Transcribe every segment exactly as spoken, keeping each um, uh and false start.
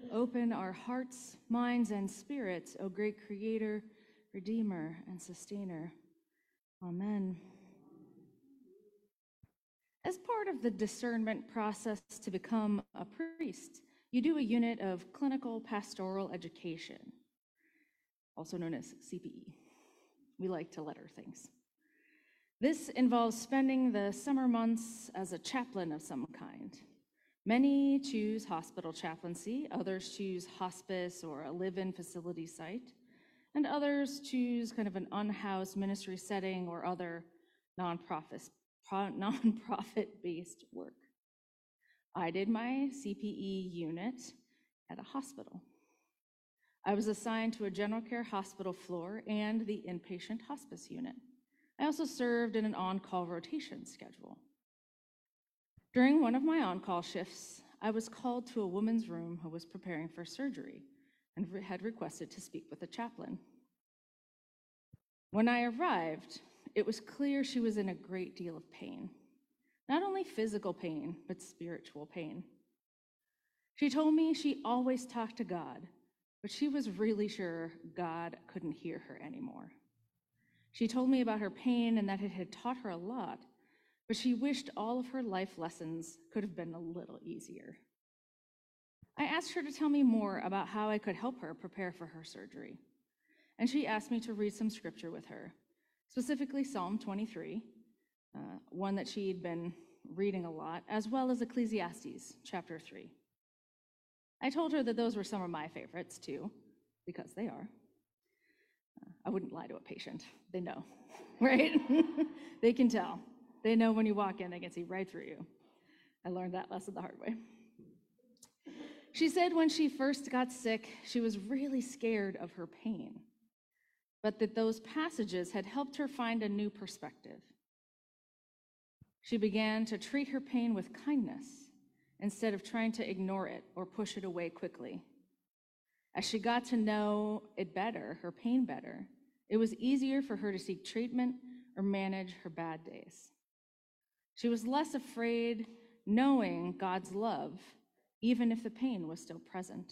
open our hearts, minds, and spirits, O great Creator, Redeemer, and Sustainer. Amen. As part of the discernment process to become a priest, you do a unit of clinical pastoral education, also known as C P E. We like to letter things. This involves spending the summer months as a chaplain of some kind. Many choose hospital chaplaincy, others choose hospice or a live-in facility site, and others choose kind of an unhoused ministry setting or other nonprofit, nonprofit-based work. I did my C P E unit at a hospital. I was assigned to a general care hospital floor and the inpatient hospice unit. I also served in an on-call rotation schedule. During one of my on-call shifts, I was called to a woman's room who was preparing for surgery and had requested to speak with a chaplain. When I arrived, it was clear she was in a great deal of pain. Not only physical pain, but spiritual pain. She told me she always talked to God, but she was really sure God couldn't hear her anymore. She told me about her pain and that it had taught her a lot, but she wished all of her life lessons could have been a little easier. I asked her to tell me more about how I could help her prepare for her surgery, and she asked me to read some scripture with her, specifically Psalm twenty-three, uh, one that she'd been reading a lot, as well as Ecclesiastes chapter three. I told her that those were some of my favorites too, because they are. Uh, I wouldn't lie to a patient. They know, right? They can tell. They know when you walk in, they can see right through you. I learned that lesson the hard way. She said when she first got sick, she was really scared of her pain, but that those passages had helped her find a new perspective. She began to treat her pain with kindness instead of trying to ignore it or push it away quickly. As she got to know it better, her pain better, it was easier for her to seek treatment or manage her bad days. She was less afraid knowing God's love, even if the pain was still present.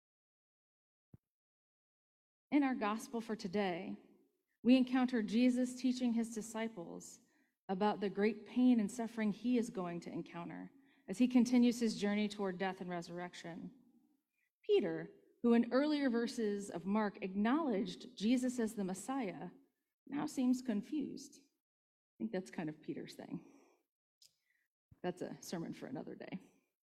In our gospel for today, we encounter Jesus teaching his disciples about the great pain and suffering he is going to encounter as he continues his journey toward death and resurrection. Peter, who in earlier verses of Mark acknowledged Jesus as the Messiah, now seems confused. I think that's kind of Peter's thing. That's a sermon for another day.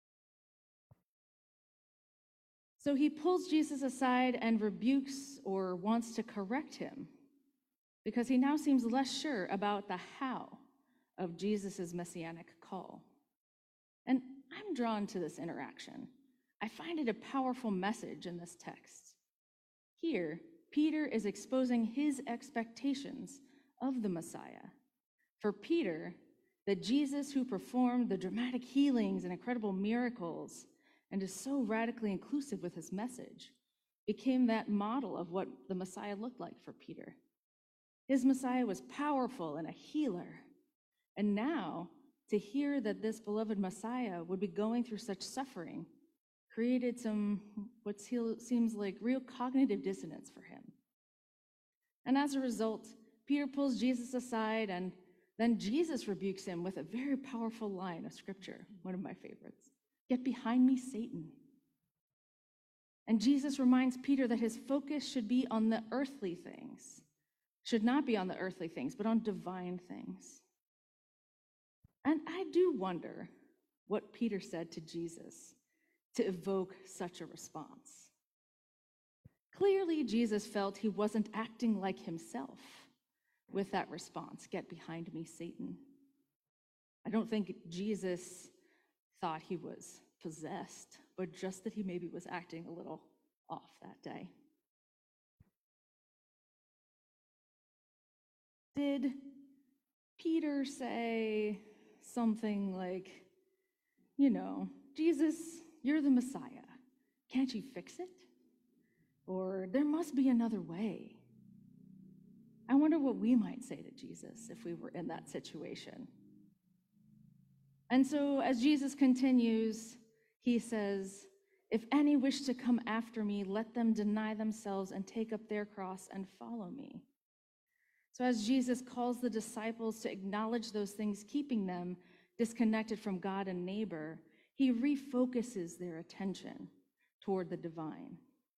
So he pulls Jesus aside and rebukes or wants to correct him because he now seems less sure about the how of Jesus' messianic call. And I'm drawn to this interaction. I find it a powerful message in this text. Here, Peter is exposing his expectations of the Messiah. For Peter, the Jesus who performed the dramatic healings and incredible miracles and is so radically inclusive with his message, became that model of what the Messiah looked like for Peter. His Messiah was powerful and a healer. And now, to hear that this beloved Messiah would be going through such suffering created some, what seems like real cognitive dissonance for him. And as a result, Peter pulls Jesus aside, and then Jesus rebukes him with a very powerful line of scripture, one of my favorites. Get behind me, Satan. And Jesus reminds Peter that his focus should be on the earthly things, should not be on the earthly things, but on divine things. And I do wonder what Peter said to Jesus to evoke such a response. Clearly, Jesus felt he wasn't acting like himself with that response, get behind me, Satan. I don't think Jesus thought he was possessed, but just that he maybe was acting a little off that day. Did Peter say something like, you know, Jesus, you're the Messiah. Can't you fix it? Or there must be another way. I wonder what we might say to Jesus if we were in that situation. And so as Jesus continues, he says, If any wish to come after me, let them deny themselves and take up their cross and follow me. So as Jesus calls the disciples to acknowledge those things keeping them disconnected from God and neighbor, he refocuses their attention toward the divine.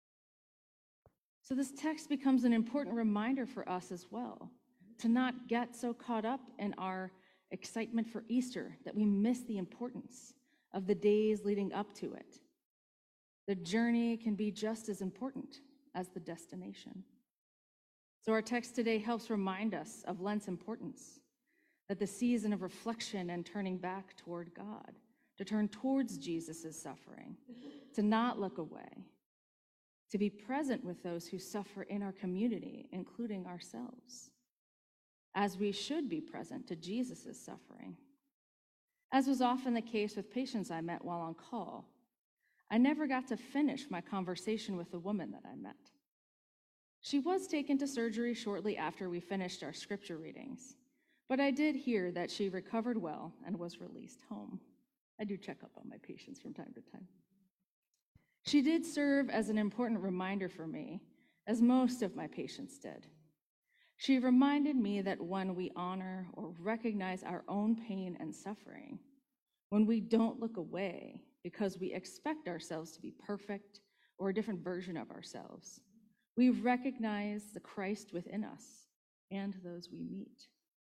So this text becomes an important reminder for us as well, to not get so caught up in our excitement for Easter that we miss the importance of the days leading up to it. The journey can be just as important as the destination. So our text today helps remind us of Lent's importance, that the season of reflection and turning back toward God, to turn towards Jesus' suffering, to not look away, to be present with those who suffer in our community, including ourselves, as we should be present to Jesus' suffering. As was often the case with patients I met while on call, I never got to finish my conversation with the woman that I met. She was taken to surgery shortly after we finished our scripture readings, but I did hear that she recovered well and was released home. I do check up on my patients from time to time. She did serve as an important reminder for me, as most of my patients did. She reminded me that when we honor or recognize our own pain and suffering, when we don't look away because we expect ourselves to be perfect or a different version of ourselves, we recognize the Christ within us and those we meet.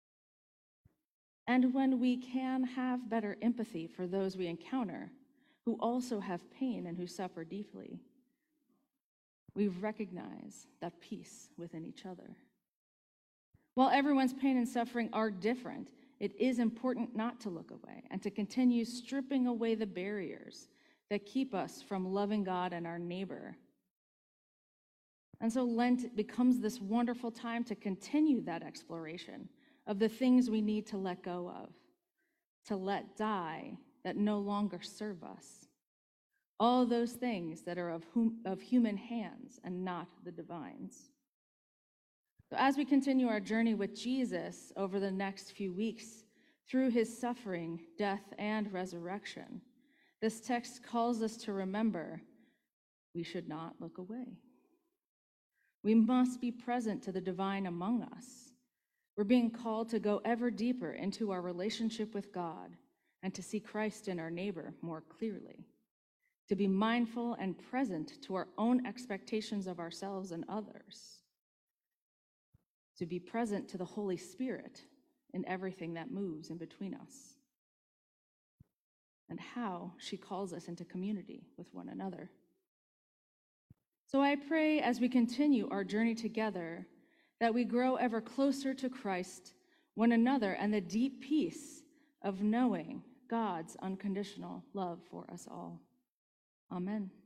And when we can have better empathy for those we encounter who also have pain and who suffer deeply, we recognize that peace within each other. While everyone's pain and suffering are different, it is important not to look away and to continue stripping away the barriers that keep us from loving God and our neighbor. And so Lent becomes this wonderful time to continue that exploration of the things we need to let go of, to let die that no longer serve us. All those things that are of, hum- of human hands and not the divine's. So as we continue our journey with Jesus over the next few weeks, through his suffering, death, and resurrection, this text calls us to remember we should not look away. We must be present to the divine among us. We're being called to go ever deeper into our relationship with God and to see Christ in our neighbor more clearly, to be mindful and present to our own expectations of ourselves and others, to be present to the Holy Spirit in everything that moves in between us, and how she calls us into community with one another. So I pray as we continue our journey together that we grow ever closer to Christ, one another, and the deep peace of knowing God's unconditional love for us all. Amen.